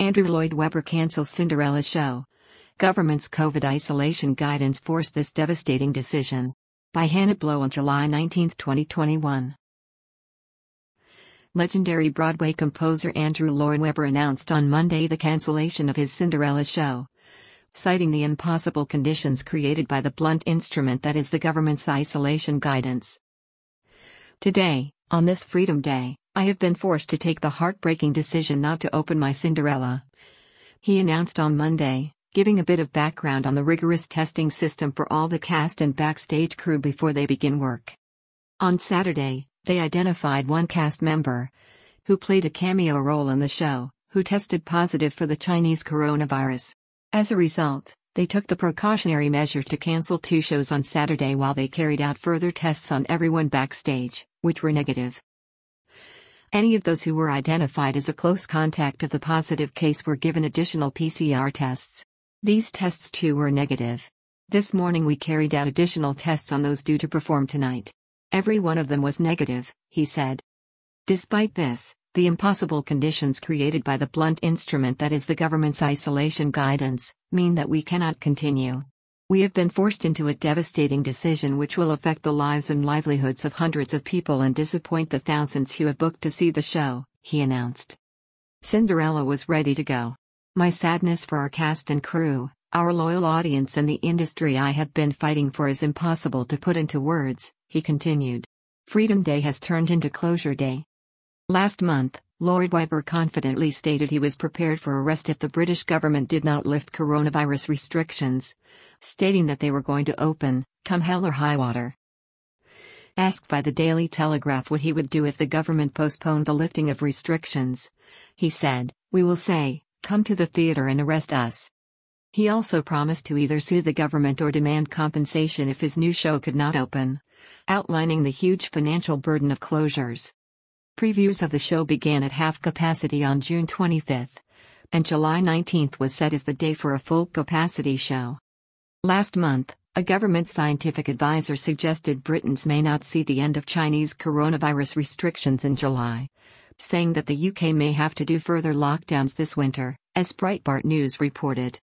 Andrew Lloyd Webber cancels Cinderella show. Government's COVID isolation guidance forced this devastating decision. By Hannah Blow on July 19, 2021. Legendary Broadway composer Andrew Lloyd Webber announced on Monday the cancellation of his Cinderella show, citing the impossible conditions created by the blunt instrument that is the government's isolation guidance. Today, on this Freedom Day, I have been forced to take the heartbreaking decision not to open my Cinderella, he announced on Monday, giving a bit of background on the rigorous testing system for all the cast and backstage crew before they begin work. On Saturday, they identified one cast member, who played a cameo role in the show, who tested positive for the Chinese coronavirus. As a result, they took the precautionary measure to cancel 2 shows on Saturday while they carried out further tests on everyone backstage, which were negative. Any of those who were identified as a close contact of the positive case were given additional PCR tests. These tests too were negative. This morning we carried out additional tests on those due to perform tonight. Every one of them was negative, he said. Despite this, the impossible conditions created by the blunt instrument that is the government's isolation guidance, mean that we cannot continue. We have been forced into a devastating decision which will affect the lives and livelihoods of hundreds of people and disappoint the thousands who have booked to see the show, he announced. Cinderella was ready to go. My sadness for our cast and crew, our loyal audience and the industry I have been fighting for is impossible to put into words, he continued. Freedom Day has turned into Closure Day. Last month, Lloyd Webber confidently stated he was prepared for arrest if the British government did not lift coronavirus restrictions, stating that they were going to open, come hell or high water. Asked by the Daily Telegraph what he would do if the government postponed the lifting of restrictions, he said, "We will say, come to the theater and arrest us." He also promised to either sue the government or demand compensation if his new show could not open, outlining the huge financial burden of closures. Previews of the show began at half capacity on June 25, and July 19 was set as the day for a full capacity show. Last month, a government scientific advisor suggested Britons may not see the end of Chinese coronavirus restrictions in July, saying that the UK may have to do further lockdowns this winter, as Breitbart News reported.